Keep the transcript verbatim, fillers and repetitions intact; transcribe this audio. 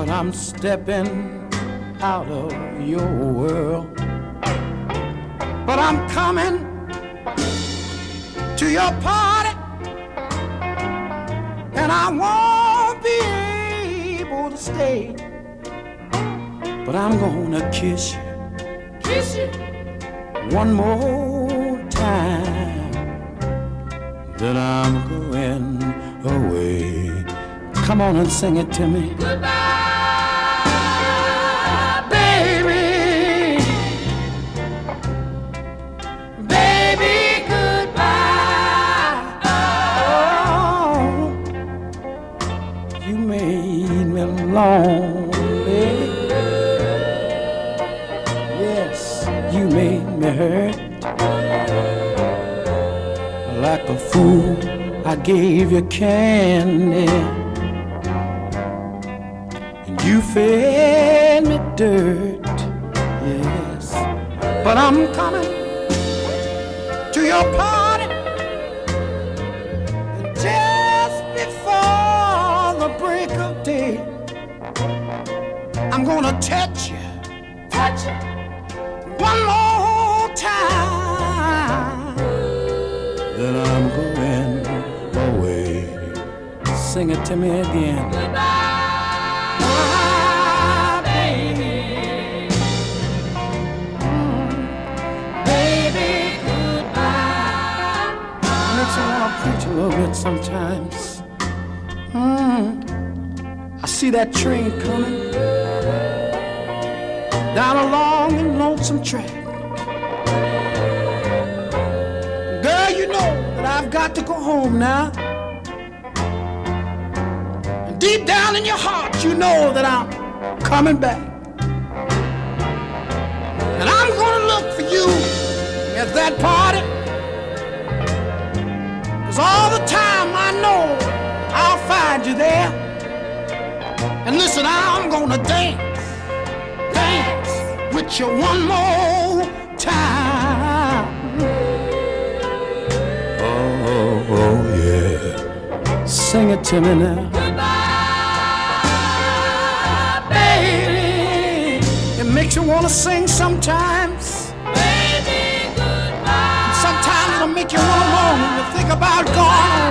but I'm stepping out of your world. But I'm coming to your party, and I won't be able to stay. But I'm gonna kiss you, kiss you one more time. Then I'm going away. Come on and sing it to me. Goodbye, baby. Baby, goodbye. Oh, you made me lonely. Yes, you made me hurt. Like a fool, I gave you candy, and you fed me dirt. Yes, but I'm coming to your party, and just before the break of day, I'm gonna touch you, touch you one more time. Then I'm going away. Sing it to me again. Goodbye, baby. Mm. Baby, goodbye. Makes me wanna preach a little bit sometimes. Mm. I see that train coming down a long and lonesome track. Girl, you know that I've got to go home now. And deep down in your heart, you know that I'm coming back. And I'm gonna look for you at that party. 'Cause all the time I know I'll find you there. And listen, I'm gonna dance, dance with you one more time. Oh, oh, yeah. Sing it to me now. Goodbye, baby. It makes you want to sing sometimes. Baby, goodbye. Sometimes it'll make you want to moan when you think about going